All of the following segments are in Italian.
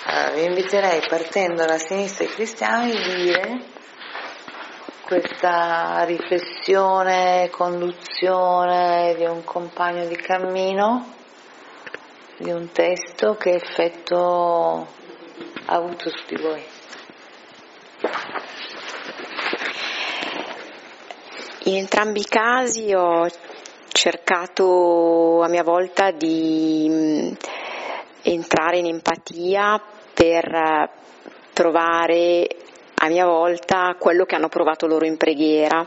Allora, vi inviterei, partendo dalla sinistra dei cristiani, di dire questa riflessione, conduzione di un compagno di cammino, di un testo, che effetto ha avuto su di voi. In entrambi i casi ho cercato a mia volta di entrare in empatia per trovare a mia volta quello che hanno provato loro in preghiera,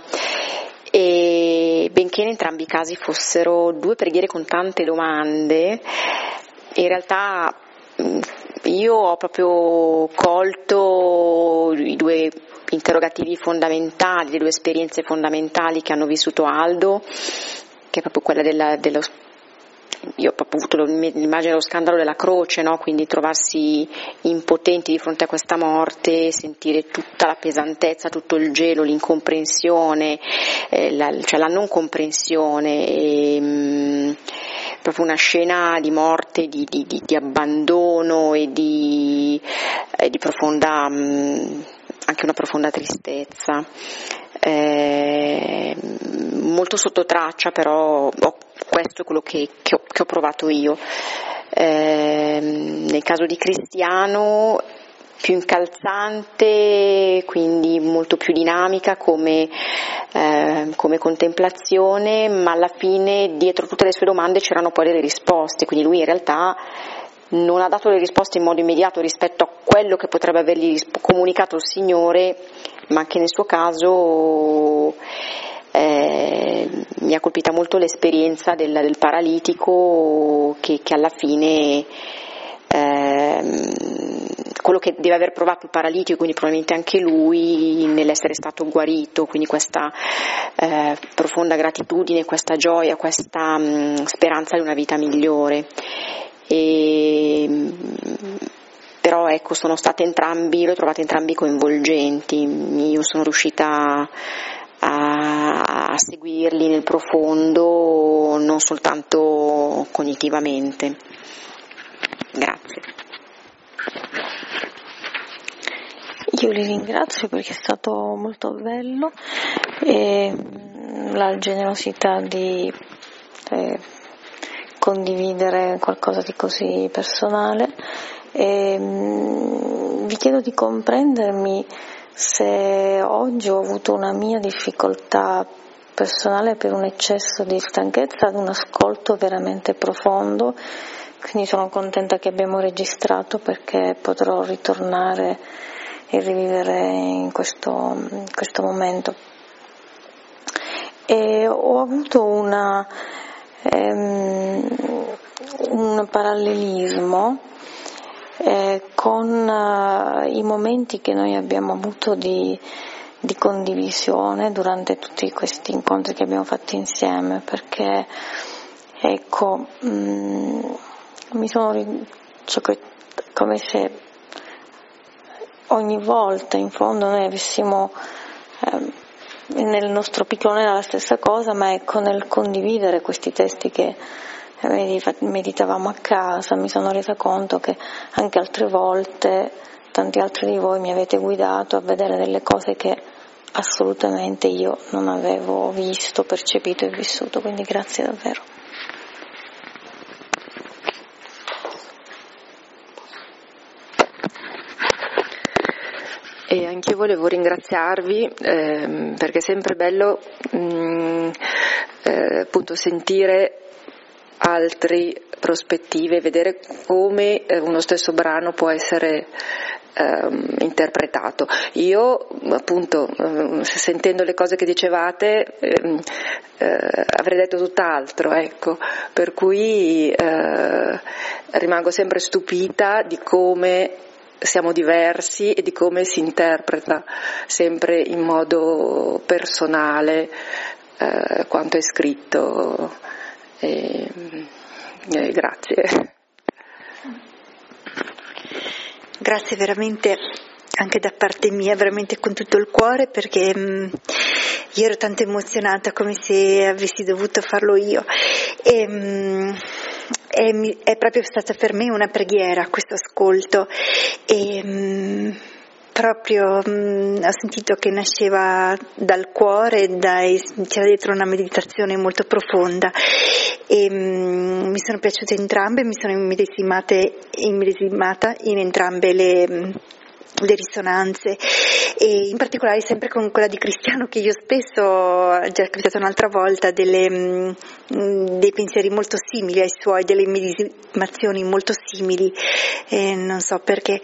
e benché in entrambi i casi fossero due preghiere con tante domande, in realtà io ho proprio colto i due interrogativi fondamentali, le due esperienze fondamentali che hanno vissuto Aldo, che è proprio quella dello io ho proprio avuto l'immagine dello scandalo della croce, no? Quindi trovarsi impotenti di fronte a questa morte, sentire tutta la pesantezza, tutto il gelo, l'incomprensione, cioè la non comprensione, proprio una scena di morte, di abbandono e di profonda, anche una profonda tristezza. Molto sotto traccia, però questo è quello che ho provato io. Nel caso di Cristiano più incalzante, quindi molto più dinamica come contemplazione, ma alla fine dietro tutte le sue domande c'erano poi delle risposte, quindi lui in realtà non ha dato le risposte in modo immediato rispetto a quello che potrebbe avergli comunicato il Signore, ma anche nel suo caso mi ha colpita molto l'esperienza del paralitico che alla fine quello che deve aver provato il paralitico, quindi probabilmente anche lui, nell'essere stato guarito, quindi questa profonda gratitudine, questa gioia, questa speranza di una vita migliore. Però ecco, sono state entrambi, l'ho trovate entrambi coinvolgenti, io sono riuscita a seguirli nel profondo, non soltanto cognitivamente. Grazie. Io li ringrazio perché è stato molto bello, e la generosità di condividere qualcosa di così personale, e vi chiedo di comprendermi se oggi ho avuto una mia difficoltà personale per un eccesso di stanchezza ad un ascolto veramente profondo, quindi sono contenta che abbiamo registrato, perché potrò ritornare e rivivere in questo momento. E ho avuto un parallelismo con i momenti che noi abbiamo avuto di condivisione durante tutti questi incontri che abbiamo fatto insieme, perché ecco, mi sono come se ogni volta in fondo noi avessimo nel nostro piccolo non era la stessa cosa, ma ecco, nel condividere questi testi che meditavamo a casa, mi sono resa conto che anche altre volte tanti altri di voi mi avete guidato a vedere delle cose che assolutamente io non avevo visto, percepito e vissuto, quindi grazie davvero. E anche io volevo ringraziarvi perché è sempre bello appunto sentire altre prospettive, vedere come uno stesso brano può essere interpretato. Io appunto sentendo le cose che dicevate avrei detto tutt'altro, ecco, per cui rimango sempre stupita di come siamo diversi e di come si interpreta sempre in modo personale quanto è scritto. Grazie. Grazie veramente anche da parte mia, veramente con tutto il cuore, perché io ero tanto emozionata, come se avessi dovuto farlo io. è proprio stata per me una preghiera questo ascolto, e proprio ho sentito che nasceva dal cuore, c'era dietro una meditazione molto profonda, e mi sono piaciute entrambe, mi sono immedesimata in entrambe le risonanze, e in particolare sempre con quella di Cristiano, che io spesso, già è capitato un'altra volta, dei pensieri molto simili ai suoi, delle medesimazioni molto simili, non so perché,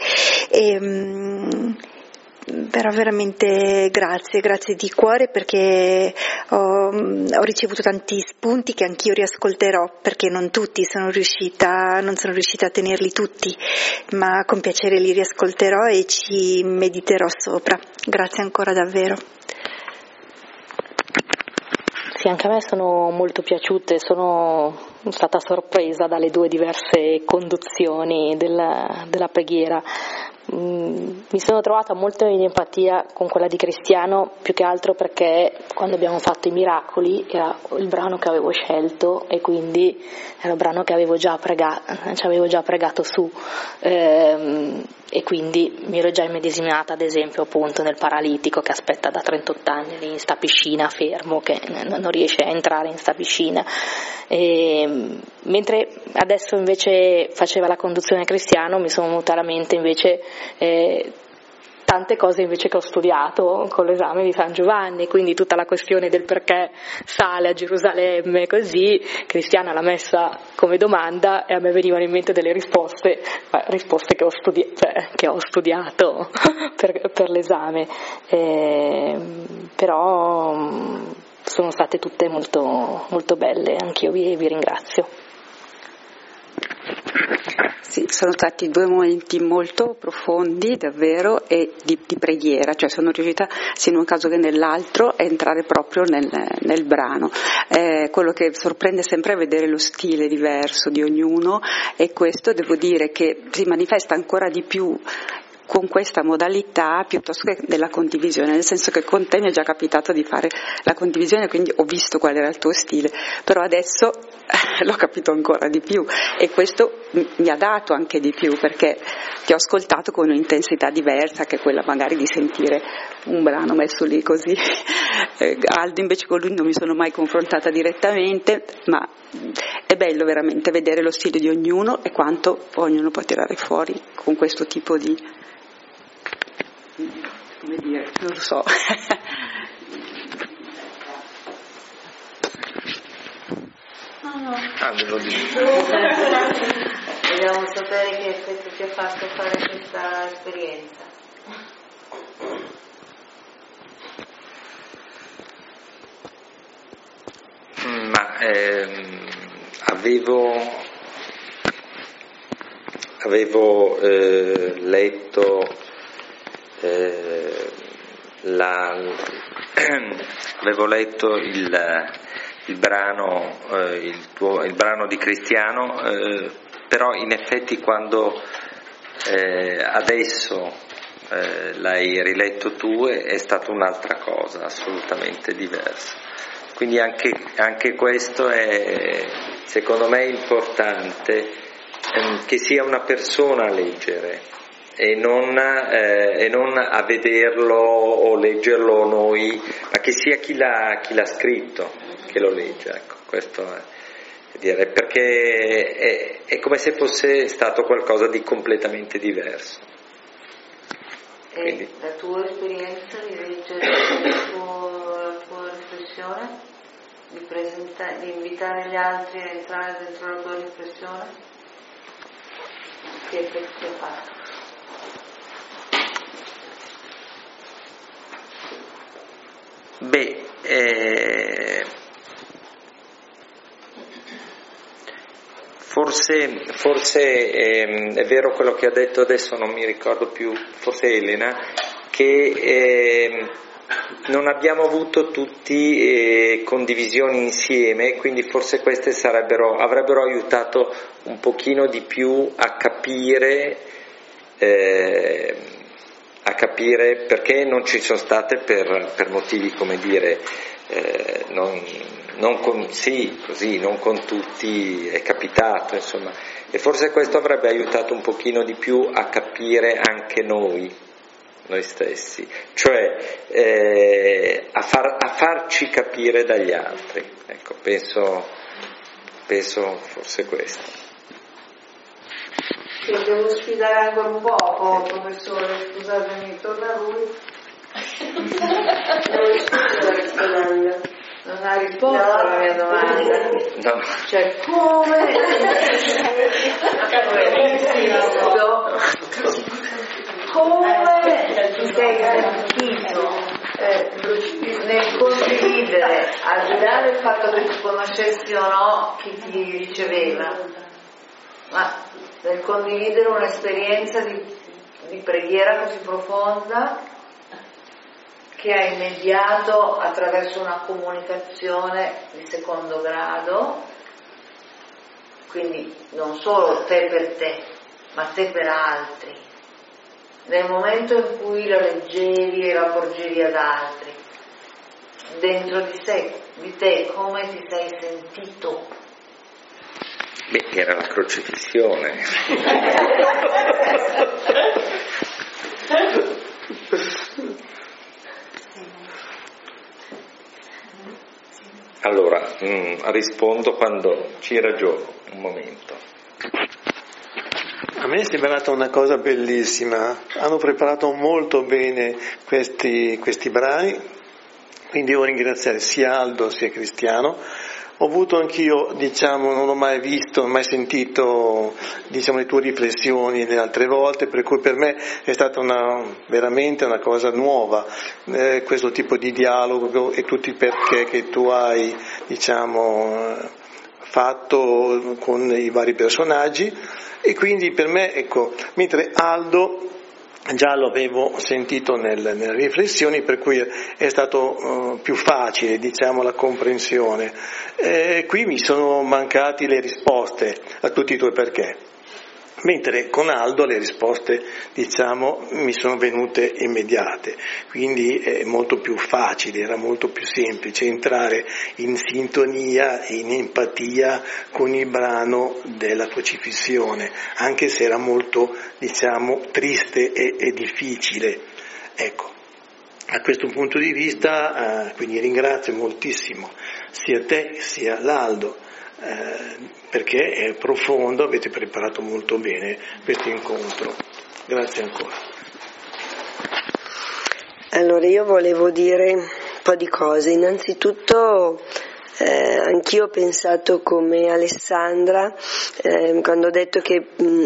però veramente grazie di cuore, perché ho ricevuto tanti spunti che anch'io riascolterò, perché non sono riuscita a tenerli tutti, ma con piacere li riascolterò e ci mediterò sopra. Grazie ancora davvero. Sì, anche a me sono molto piaciute, sono stata sorpresa dalle due diverse conduzioni della preghiera. Mi sono trovata molto in empatia con quella di Cristiano, più che altro perché quando abbiamo fatto i miracoli era il brano che avevo scelto, e quindi era il brano che ci avevo già pregato su, e quindi mi ero già immedesimata, ad esempio, appunto nel paralitico che aspetta da 38 anni lì in sta piscina fermo, che non riesce a entrare in sta piscina, mentre adesso invece faceva la conduzione Cristiano, mi sono venuta alla mente invece tante cose invece che ho studiato con l'esame di San Giovanni, quindi tutta la questione del perché sale a Gerusalemme, così Cristiana l'ha messa come domanda e a me venivano in mente delle risposte che ho studiato per l'esame, però sono state tutte molto, molto belle, anch'io vi ringrazio. Sì, sono stati due momenti molto profondi davvero, e di preghiera, cioè sono riuscita sia in un caso che nell'altro a entrare proprio nel brano. Quello che sorprende sempre è vedere lo stile diverso di ognuno, e questo devo dire che si manifesta ancora di più con questa modalità piuttosto che della condivisione, nel senso che con te mi è già capitato di fare la condivisione, quindi ho visto qual era il tuo stile, però adesso l'ho capito ancora di più, e questo mi ha dato anche di più, perché ti ho ascoltato con un'intensità diversa che quella magari di sentire un brano messo lì così. Aldo invece con lui non mi sono mai confrontata direttamente, ma è bello veramente vedere lo stile di ognuno e quanto ognuno può tirare fuori con questo tipo di, come dire, non lo so. Vogliamo sapere che effetto ti ha fatto fare questa esperienza. Avevo letto avevo letto il brano di Cristiano, però in effetti quando adesso l'hai riletto tu è stata un'altra cosa, assolutamente diversa. Quindi anche questo è, secondo me, importante, che sia una persona a leggere e non a vederlo o leggerlo noi, ma che sia chi l'ha scritto che lo legge. Ecco, questo è dire, perché è come se fosse stato qualcosa di completamente diverso. Quindi, la tua esperienza di leggere la tua riflessione, di invitare gli altri a entrare dentro la tua riflessione, che effetto ti ha fatto? Forse è vero quello che ha detto adesso, non mi ricordo più, forse Elena, che non abbiamo avuto tutti condivisioni insieme, quindi forse queste avrebbero aiutato un pochino di più a capire perché non ci sono state per motivi, come dire, non con tutti è capitato, insomma, e forse questo avrebbe aiutato un pochino di più a capire anche noi stessi, cioè a farci capire dagli altri. Ecco, penso forse questo. Sì, devo sfidare ancora un po', professore, scusatemi, torna lui. Non ha risposto alla mia domanda. No. Cioè, come ti sei sentito nel condividere, al di là del fatto che tu conoscessi o no chi ti riceveva, ma nel condividere un'esperienza di preghiera così profonda che ha immediato attraverso una comunicazione di secondo grado, quindi non solo te per te, ma te per altri, nel momento in cui la leggevi e la porgevi ad altri, dentro di te come ti sei sentito? Beh, era la crocifissione. Allora, rispondo quando ci ragiono un momento. A me è sembrata una cosa bellissima, hanno preparato molto bene questi brani, quindi devo ringraziare sia Aldo sia Cristiano. Ho avuto anch'io, non ho mai visto, mai sentito, le tue riflessioni le altre volte, per cui per me è stata veramente una cosa nuova, questo tipo di dialogo e tutti i perché che tu hai, fatto con i vari personaggi, e quindi per me, mentre Aldo già lo avevo sentito nelle riflessioni, per cui è stato più facile, la comprensione. Qui mi sono mancati le risposte a tutti i tuoi perché, mentre con Aldo le risposte, mi sono venute immediate, quindi è molto più facile, era molto più semplice entrare in sintonia, in empatia con il brano della crocifissione, anche se era molto, triste e difficile. Ecco, a questo punto di vista, quindi ringrazio moltissimo sia te sia l'Aldo, perché è profondo, avete preparato molto bene questo incontro. Grazie ancora. Allora, io volevo dire un po' di cose. Innanzitutto anch'io ho pensato come Alessandra quando ho detto che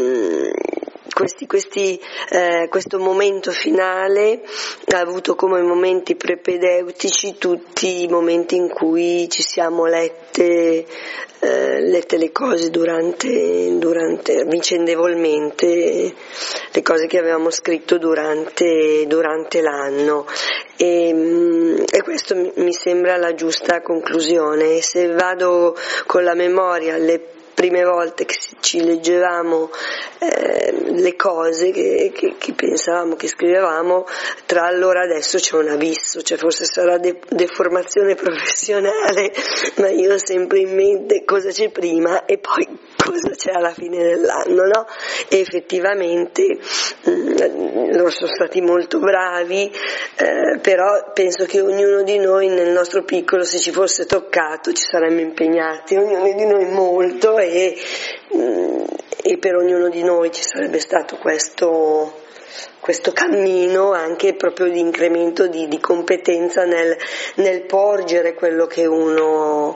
questo momento finale ha avuto come momenti propedeutici tutti i momenti in cui ci siamo lette le cose durante vicendevolmente, le cose che avevamo scritto durante l'anno, e questo mi sembra la giusta conclusione. Se vado con la memoria alle prime volte che ci leggevamo le cose che pensavamo, che scrivevamo, tra allora e adesso c'è un abisso, cioè forse sarà deformazione professionale, ma io ho sempre in mente cosa c'è prima e poi cosa c'è alla fine dell'anno, no? E effettivamente loro sono stati molto bravi, però penso che ognuno di noi nel nostro piccolo, se ci fosse toccato, ci saremmo impegnati, ognuno di noi molto, e per ognuno di noi ci sarebbe stato questo cammino anche proprio di incremento di competenza nel porgere quello che uno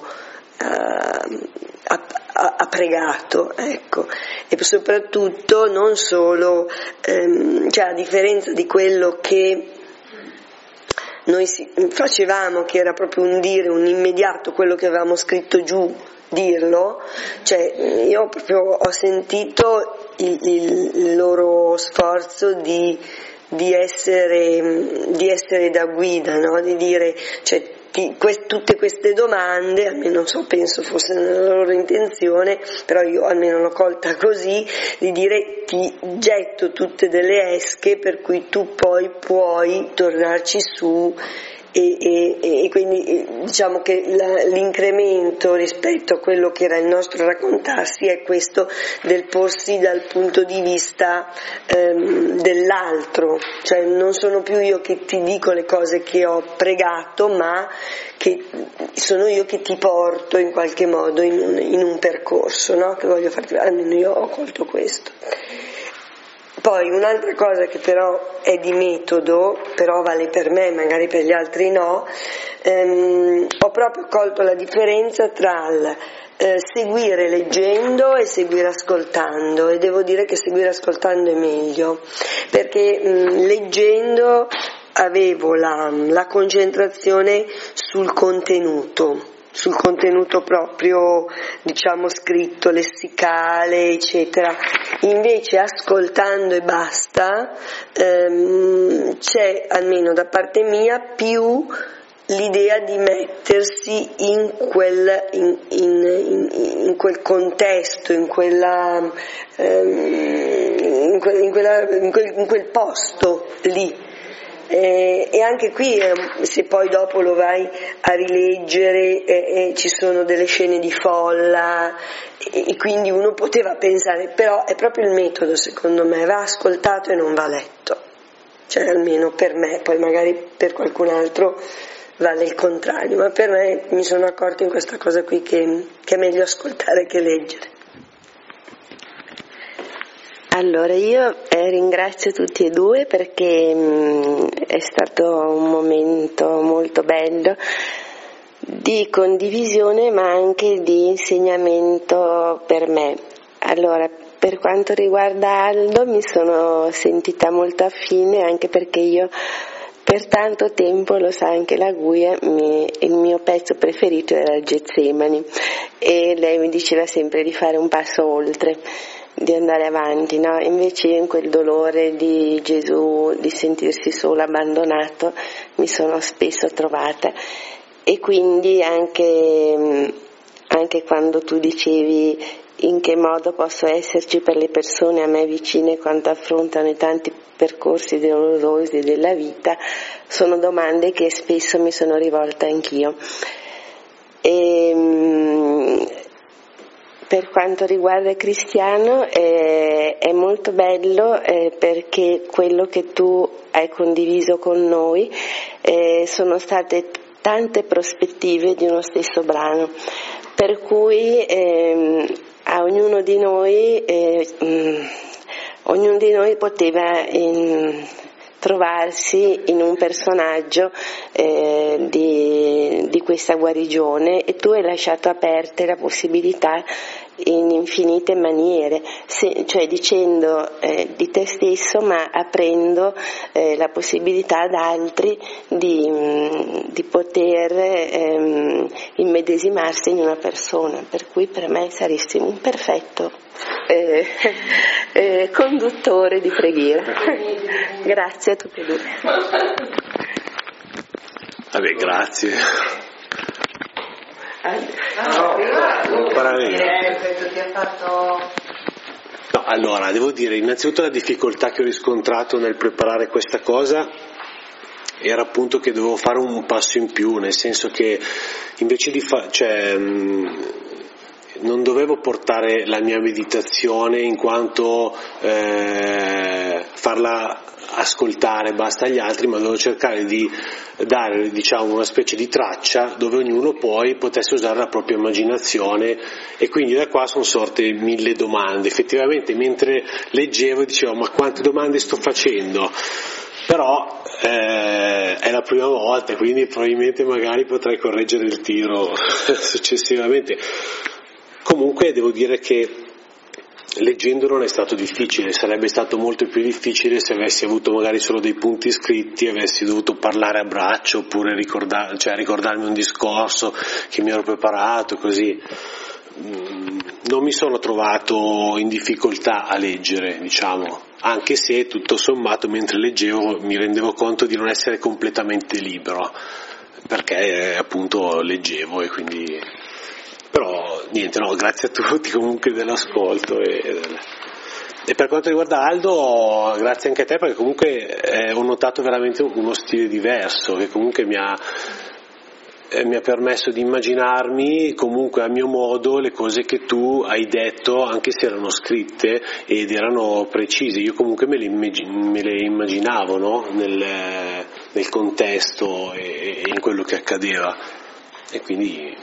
ha pregato, ecco. E soprattutto non solo, a differenza di quello che noi facevamo, che era proprio un dire, un immediato, quello che avevamo scritto giù, dirlo, io proprio ho sentito il loro sforzo di essere da guida, no? Di dire, tutte queste domande, almeno penso fosse nella loro intenzione, però io almeno l'ho colta così, di dire ti getto tutte delle esche per cui tu poi puoi tornarci su e quindi diciamo che l'incremento rispetto a quello che era il nostro raccontarsi è questo del porsi dal punto di vista dell'altro, cioè non sono più io che ti dico le cose che ho pregato, ma che sono io che ti porto in qualche modo in un percorso, no? Che voglio farti, almeno io ho colto questo. Poi un'altra cosa che però è di metodo, però vale per me, magari per gli altri no, ho proprio colto la differenza tra il seguire leggendo e seguire ascoltando, e devo dire che seguire ascoltando è meglio, perché leggendo avevo la concentrazione sul contenuto proprio, diciamo, scritto, lessicale, eccetera. Invece ascoltando e basta, c'è, almeno da parte mia, più l'idea di mettersi in quel contesto, in quel posto lì. E anche qui, se poi dopo lo vai a rileggere, ci sono delle scene di folla, e quindi uno poteva pensare, però è proprio il metodo, secondo me, va ascoltato e non va letto, cioè almeno per me, poi magari per qualcun altro vale il contrario, ma per me mi sono accorta in questa cosa qui che è meglio ascoltare che leggere. Allora io ringrazio tutti e due perché è stato un momento molto bello di condivisione ma anche di insegnamento per me. Allora, per quanto riguarda Aldo mi sono sentita molto affine, anche perché io per tanto tempo, lo sa anche la Guia, il mio pezzo preferito era Getsemani, e lei mi diceva sempre di fare un passo oltre, di andare avanti, no? Invece io in quel dolore di Gesù, di sentirsi solo, abbandonato, mi sono spesso trovata, e quindi anche quando tu dicevi in che modo posso esserci per le persone a me vicine quando affrontano i tanti percorsi dolorosi della vita, sono domande che spesso mi sono rivolta anch'io. Per quanto riguarda Cristiano è molto bello perché quello che tu hai condiviso con noi sono state tante prospettive di uno stesso brano, per cui a ognuno di noi poteva trovarsi in un personaggio di questa guarigione, e tu hai lasciato aperte la possibilità in infinite maniere, cioè dicendo di te stesso, ma aprendo la possibilità ad altri di poter immedesimarsi in una persona, per cui per me saresti un perfetto conduttore di preghiera. Grazie a tutti e due. Vabbè, grazie. No, allora, devo dire, innanzitutto la difficoltà che ho riscontrato nel preparare questa cosa era appunto che dovevo fare un passo in più, nel senso che invece di non dovevo portare la mia meditazione in quanto farla ascoltare basta agli altri, ma dovevo cercare di dare, diciamo, una specie di traccia dove ognuno poi potesse usare la propria immaginazione, e quindi da qua sono sorte 1000 domande. Effettivamente mentre leggevo dicevo: ma quante domande sto facendo? Però è la prima volta, quindi probabilmente magari potrei correggere il tiro successivamente. Comunque devo dire che leggendo non è stato difficile, sarebbe stato molto più difficile se avessi avuto magari solo dei punti scritti, avessi dovuto parlare a braccio, oppure ricordarmi un discorso che mi ero preparato, così. Non mi sono trovato in difficoltà a leggere, diciamo, anche se tutto sommato mentre leggevo mi rendevo conto di non essere completamente libero, perché appunto leggevo, e quindi... Però niente, no, grazie a tutti comunque dell'ascolto e E per quanto riguarda Aldo, grazie anche a te, perché comunque ho notato veramente uno stile diverso che comunque mi ha permesso di immaginarmi comunque a mio modo le cose che tu hai detto, anche se erano scritte ed erano precise. Io comunque me le immaginavo, no? nel contesto e in quello che accadeva, e quindi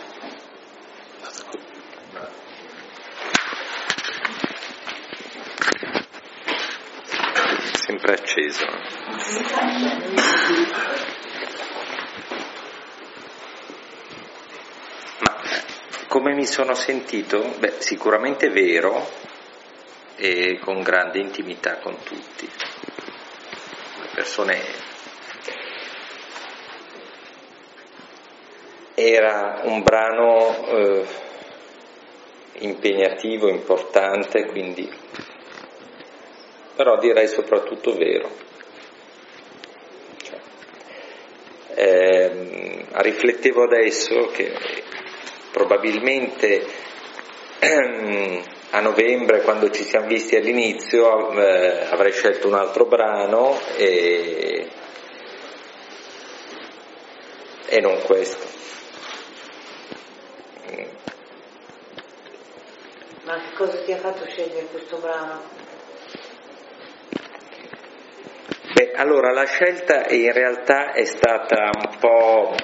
sempre acceso. Ma come mi sono sentito? Beh, sicuramente vero e con grande intimità con tutti. Le persone. Era un brano impegnativo, importante, quindi, però direi soprattutto vero. Riflettevo adesso che probabilmente a novembre, quando ci siamo visti all'inizio, avrei scelto un altro brano e non questo. Ma che cosa ti ha fatto scegliere questo brano? Beh, allora la scelta in realtà è stata un po',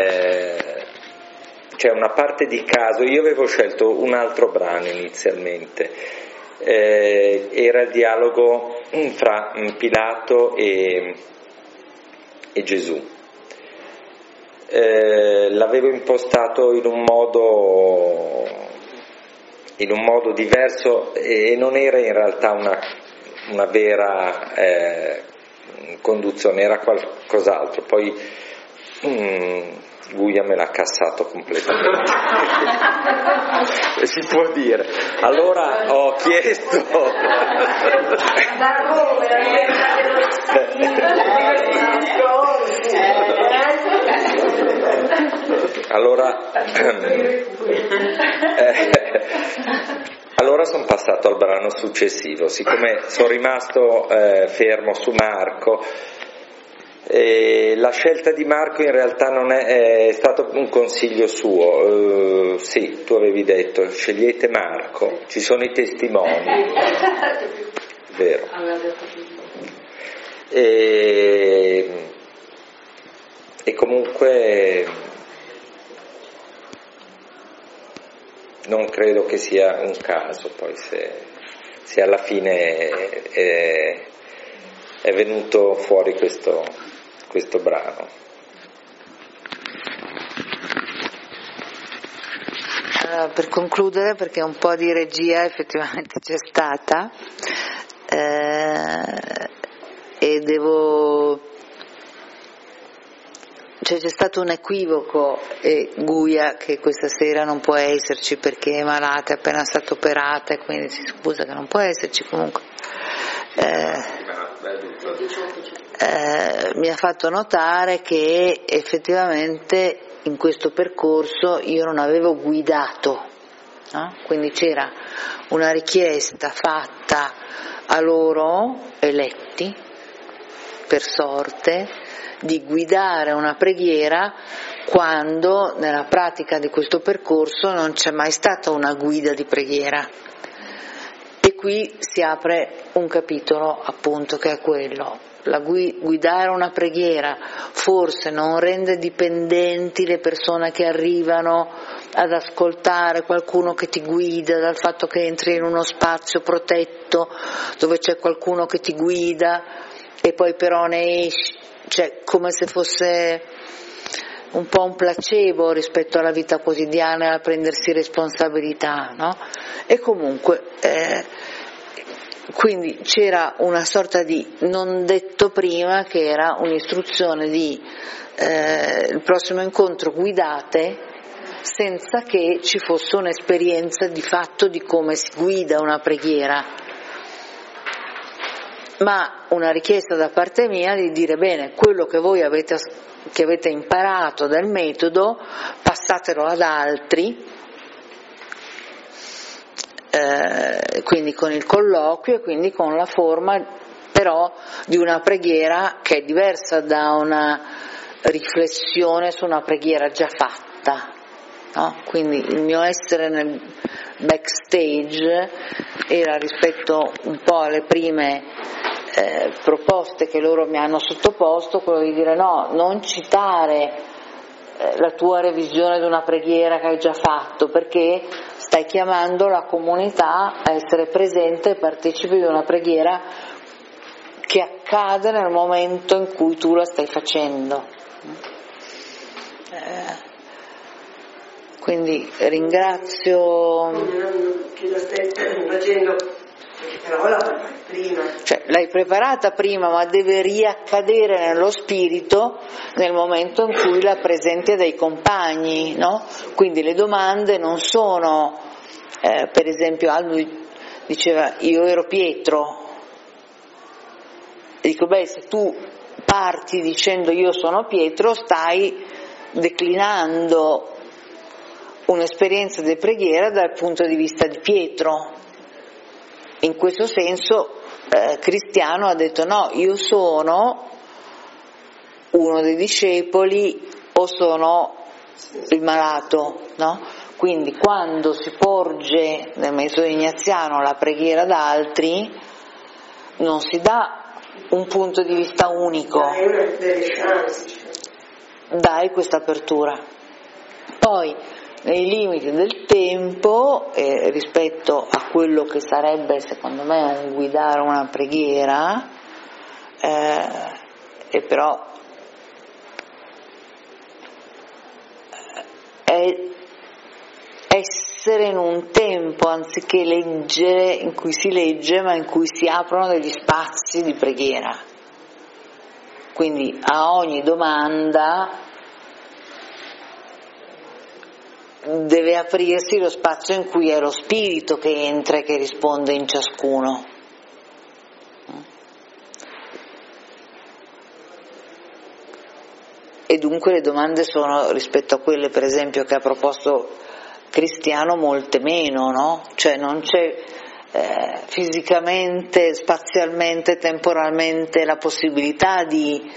cioè una parte di caso. Io avevo scelto un altro brano inizialmente, era il dialogo fra Pilato e Gesù. L'avevo impostato in un modo diverso e non era in realtà una vera conduzione, era qualcos'altro. Poi Guia me l'ha cassato completamente. Si può dire. Allora ho chiesto allora sono passato al brano successivo, siccome sono rimasto fermo su Marco. La scelta di Marco in realtà non è stato un consiglio suo. Sì, tu avevi detto scegliete Marco, ci sono i testimoni, vero. E comunque non credo che sia un caso poi se alla fine è venuto fuori questo brano. Allora, per concludere, perché un po' di regia effettivamente c'è stata, e c'è stato un equivoco, e Guia, che questa sera non può esserci perché è malata, è appena stata operata e quindi si scusa che non può esserci, comunque mi ha fatto notare che effettivamente in questo percorso io non avevo guidato, no? Quindi c'era una richiesta fatta a loro eletti per sorte di guidare una preghiera, quando nella pratica di questo percorso non c'è mai stata una guida di preghiera. E qui si apre un capitolo, appunto, che è quello. Guidare una preghiera forse non rende dipendenti le persone che arrivano ad ascoltare qualcuno che ti guida, dal fatto che entri in uno spazio protetto dove c'è qualcuno che ti guida e poi però ne esci, cioè come se fosse un po' un placebo rispetto alla vita quotidiana e a prendersi responsabilità, no? E comunque quindi c'era una sorta di non detto prima, che era un'istruzione di il prossimo incontro guidate, senza che ci fosse un'esperienza di fatto di come si guida una preghiera, ma una richiesta da parte mia di dire: bene, quello che voi avete imparato del metodo passatelo ad altri, quindi con il colloquio e quindi con la forma però di una preghiera che è diversa da una riflessione su una preghiera già fatta, no? Quindi il mio essere nel backstage era rispetto un po' alle prime proposte che loro mi hanno sottoposto, quello di dire no, non citare la tua revisione di una preghiera che hai già fatto, perché stai chiamando la comunità a essere presente e partecipi di una preghiera che accade nel momento in cui tu la stai facendo. Quindi ringrazio. Che la stai facendo, però la fai prima. Cioè, l'hai preparata prima, ma deve riaccadere nello spirito nel momento in cui la presenti a dei compagni, no? Quindi le domande non sono, per esempio Aldo diceva io ero Pietro, e dico beh, se tu parti dicendo io sono Pietro stai declinando un'esperienza di preghiera dal punto di vista di Pietro. In questo senso Cristiano ha detto no, io sono uno dei discepoli o sono il malato, no? Quindi quando si porge nel metodo ignaziano la preghiera ad altri non si dà un punto di vista unico, dai questa apertura. Poi nei limiti del tempo rispetto a quello che sarebbe secondo me un guidare una preghiera, e però è essere in un tempo anziché leggere in cui si legge, ma in cui si aprono degli spazi di preghiera. Quindi a ogni domanda deve aprirsi lo spazio in cui è lo spirito che entra e che risponde in ciascuno. E dunque le domande sono, rispetto a quelle per esempio che ha proposto Cristiano, molte meno, no? Cioè non c'è fisicamente, spazialmente, temporalmente la possibilità di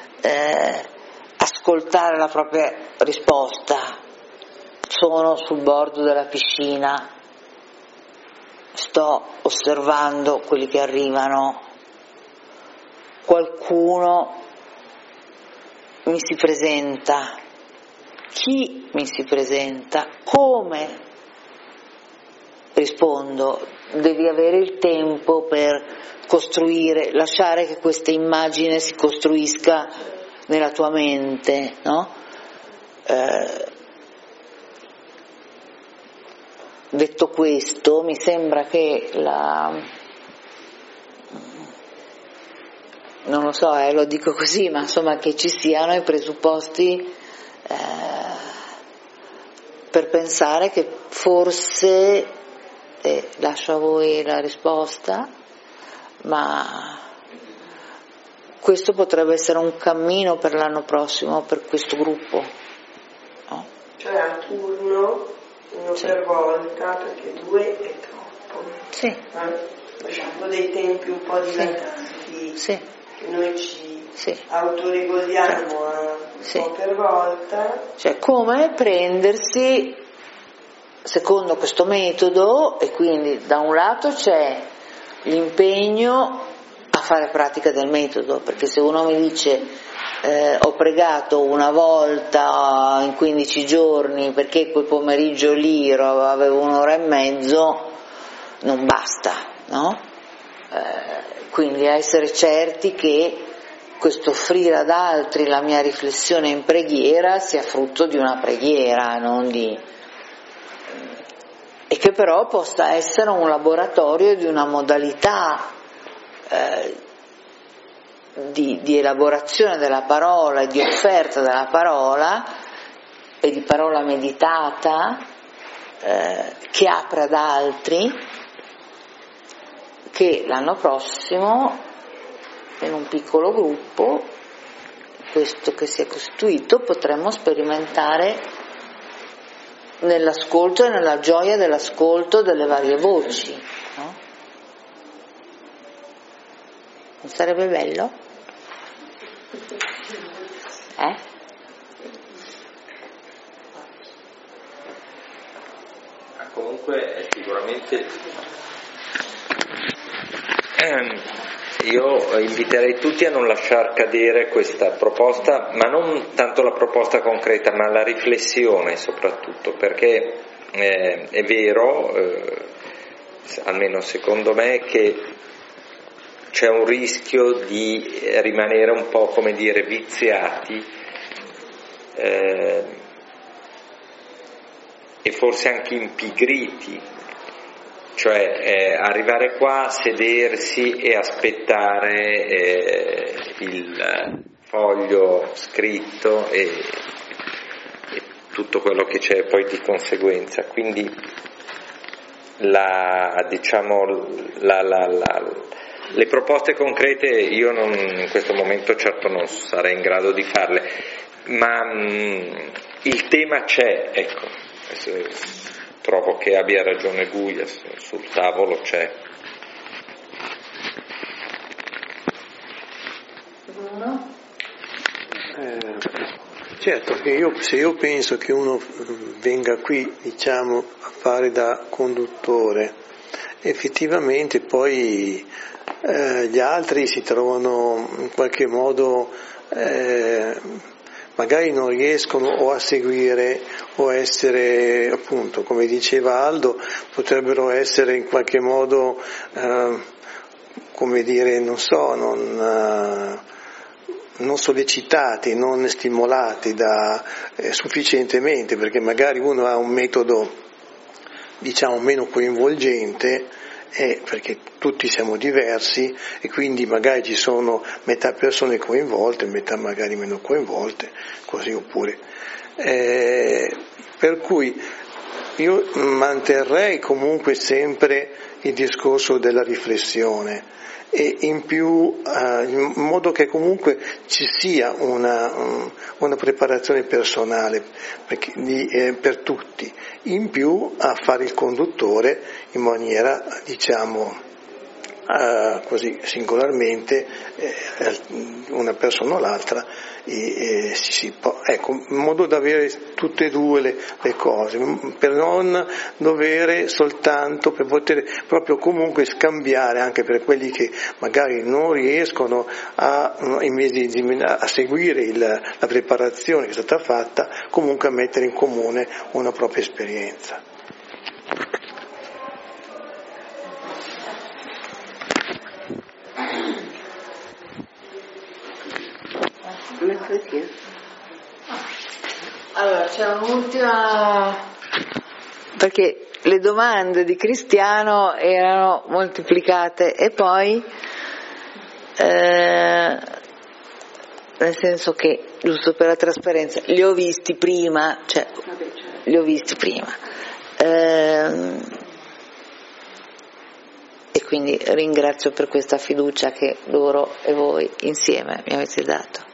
ascoltare la propria risposta. Sono sul bordo della piscina, sto osservando quelli che arrivano, qualcuno mi si presenta, chi mi si presenta, come rispondo, devi avere il tempo per costruire, lasciare che questa immagine si costruisca nella tua mente, no? Detto questo, mi sembra che non lo so, lo dico così, ma insomma che ci siano i presupposti per pensare che forse, lascio a voi la risposta, ma questo potrebbe essere un cammino per l'anno prossimo, per questo gruppo, no? Cioè a turno, uno sì, per volta, perché 2 è troppo. Sì. Lasciamo dei tempi un po' dilatanti, sì, che noi ci sì, autoregoliamo a sì, un po' per volta. Cioè come prendersi secondo questo metodo, e quindi da un lato c'è l'impegno a fare pratica del metodo, perché se uno mi dice ho pregato una volta in 15 giorni perché quel pomeriggio lì avevo 1 ora e mezzo, non basta, no? Quindi essere certi che questo offrire ad altri la mia riflessione in preghiera sia frutto di una preghiera, non di... e che però possa essere un laboratorio di una modalità di elaborazione della parola e di offerta della parola e di parola meditata che apre ad altri, che l'anno prossimo in un piccolo gruppo, questo che si è costituito, potremmo sperimentare nell'ascolto e nella gioia dell'ascolto delle varie voci, no? Non sarebbe bello? Comunque sicuramente io inviterei tutti a non lasciar cadere questa proposta, ma non tanto la proposta concreta, ma la riflessione soprattutto, perché è vero, almeno secondo me, che c'è un rischio di rimanere un po', come dire, viziati e forse anche impigriti, cioè arrivare qua, sedersi e aspettare il foglio scritto e tutto quello che c'è poi di conseguenza. Quindi le proposte concrete io in questo momento certo non sarei in grado di farle, ma il tema c'è, ecco. Trovo che abbia ragione Guia, sul tavolo c'è. Certo, che se io penso che uno venga qui, diciamo, a fare da conduttore, effettivamente poi gli altri si trovano in qualche modo magari non riescono o a seguire o a essere, appunto, come diceva Aldo, potrebbero essere in qualche modo, come dire, non so, non sollecitati, non stimolati sufficientemente, perché magari uno ha un metodo, diciamo, meno coinvolgente, perché tutti siamo diversi e quindi magari ci sono metà persone coinvolte, metà magari meno coinvolte, così oppure. Per cui io manterrei comunque sempre il discorso della riflessione e in più in modo che comunque ci sia una preparazione personale per tutti, in più a fare il conduttore in maniera, diciamo, così singolarmente, una persona o l'altra, ecco, in modo da avere tutte e due le cose, per non dovere soltanto, per poter proprio comunque scambiare anche per quelli che magari non riescono a seguire la preparazione che è stata fatta, comunque a mettere in comune una propria esperienza. Allora, c'è un'ultima, perché le domande di Cristiano erano moltiplicate e poi nel senso che, giusto per la trasparenza, li ho visti prima, e quindi ringrazio per questa fiducia che loro e voi insieme mi avete dato.